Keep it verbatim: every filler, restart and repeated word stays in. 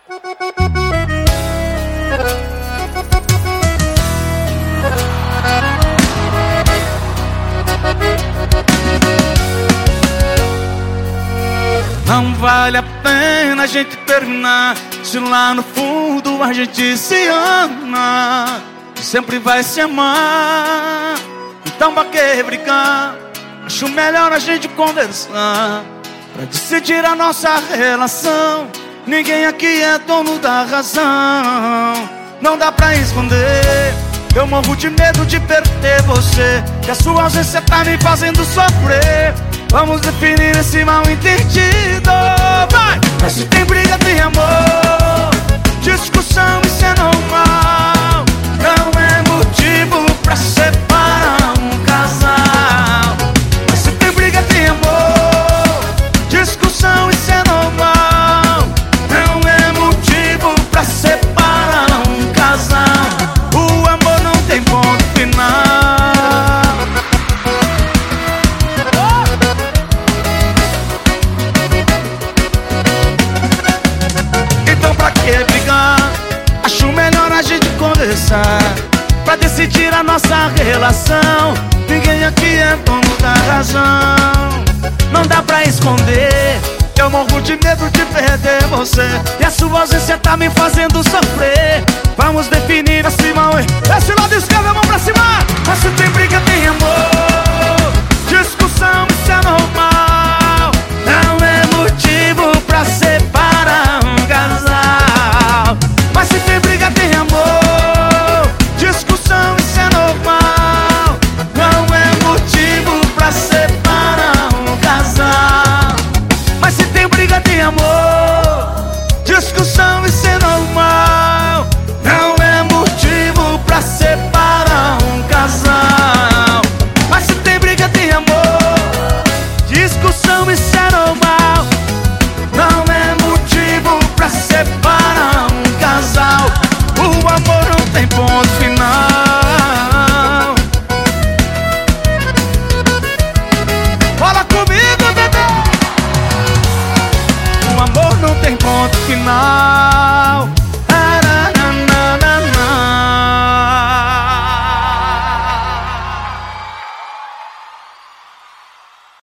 Não vale a pena a gente terminar se lá no fundo a gente se ama, sempre vai se amar. Então pra que brigar? Acho melhor a gente conversar pra decidir a nossa relação. Ninguém aqui é dono da razão. Não dá pra esconder, eu morro de medo de perder você, que a sua ausência tá me fazendo sofrer. Vamos definir esse mal entendido, vai! Mas se tem briga, tem amor. Discussão, isso é normal. Não é motivo pra separar um casal. Mas se tem briga, tem amor. Discussão, isso é normal. Não é motivo pra separar um casal. O amor não tem ponto final. Acho melhor a gente conversar pra decidir a nossa relação. Ninguém aqui é dono da razão. Não dá pra esconder, eu morro de medo de perder você, e a sua ausência tá me fazendo sofrer. Vamos definir esse mal. Esse lado esquerdo, a mão pra cima. Mas se tem briga, tem amor. Discussão, isso é normal. Não é motivo pra separar um casal. Mas se tem briga, tem amor. Discussão, isso é normal. Não é motivo pra separar um casal. Mas se tem briga, tem amor. Discussão, isso é normal. Não é motivo pra separar um casal. Mas se tem briga, tem amor. Discussão, isso é normal. Não é motivo pra separar um casal. O amor não tem ponto final. Fala comigo, bebê. O amor não tem ponto final.